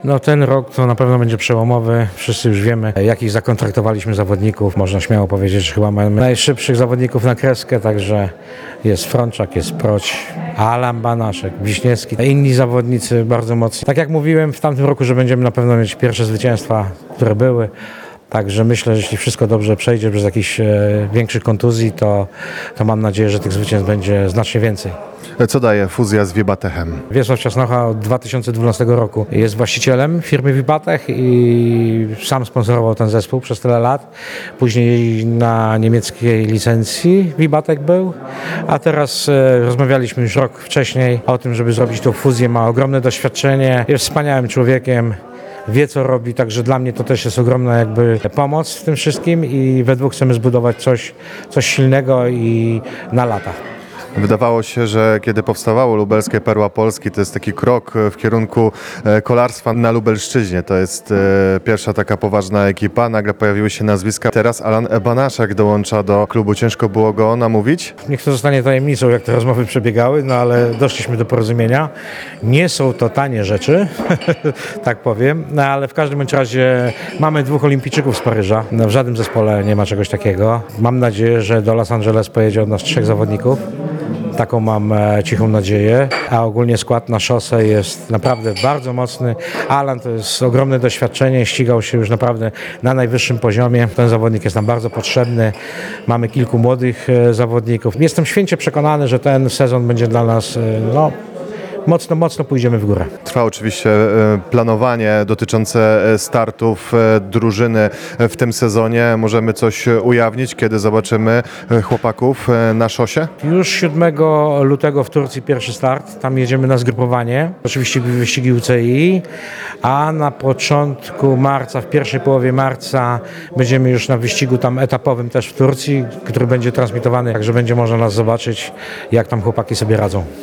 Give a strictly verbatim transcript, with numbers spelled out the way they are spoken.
No ten rok to na pewno będzie przełomowy. Wszyscy już wiemy, jakich zakontraktowaliśmy zawodników. Można śmiało powiedzieć, że chyba mamy najszybszych zawodników na kreskę, także jest Frączak, jest Proć, Alan Banaszek, Wiśniewski, inni zawodnicy bardzo mocni. Tak jak mówiłem w tamtym roku, że będziemy na pewno mieć pierwsze zwycięstwa, które były. Także myślę, że jeśli wszystko dobrze przejdzie bez jakichś e, większych kontuzji, to, to mam nadzieję, że tych zwycięstw będzie znacznie więcej. Co daje fuzja z Wibatechem? Wiesław Ciasnocha od dwa tysiące dwunastego roku jest właścicielem firmy Wibatech i sam sponsorował ten zespół przez tyle lat. Później na niemieckiej licencji Wibatech był, a teraz e, rozmawialiśmy już rok wcześniej o tym, żeby zrobić tą fuzję. Ma ogromne doświadczenie, jest wspaniałym człowiekiem. Wie, co robi, także dla mnie to też jest ogromna jakby pomoc w tym wszystkim i we dwóch chcemy zbudować coś, coś silnego i na lata. Wydawało się, że kiedy powstawało lubelskie Perła Polski, to jest taki krok w kierunku kolarstwa na Lubelszczyźnie. To jest pierwsza taka poważna ekipa. Nagle pojawiły się nazwiska. Teraz Alan Banaszek dołącza do klubu. Ciężko było go namówić? Niech to zostanie tajemnicą, jak te rozmowy przebiegały, no ale doszliśmy do porozumienia. Nie są to tanie rzeczy, tak powiem, no ale w każdym bądź razie mamy dwóch olimpijczyków z Paryża. No, w żadnym zespole nie ma czegoś takiego. Mam nadzieję, że do Los Angeles pojedzie od nas trzech zawodników. Taką mam e, cichą nadzieję, a ogólnie skład na szosę jest naprawdę bardzo mocny. Alan to jest ogromne doświadczenie, ścigał się już naprawdę na najwyższym poziomie. Ten zawodnik jest nam bardzo potrzebny. Mamy kilku młodych e, zawodników. Jestem święcie przekonany, że ten sezon będzie dla nas e, no, mocno, mocno pójdziemy w górę. Trwa oczywiście planowanie dotyczące startów drużyny w tym sezonie. Możemy coś ujawnić, kiedy zobaczymy chłopaków na szosie? Już siódmego lutego w Turcji pierwszy start. Tam jedziemy na zgrupowanie. Oczywiście wyścigi U C I, a na początku marca, w pierwszej połowie marca będziemy już na wyścigu tam etapowym też w Turcji, który będzie transmitowany, także będzie można nas zobaczyć, jak tam chłopaki sobie radzą.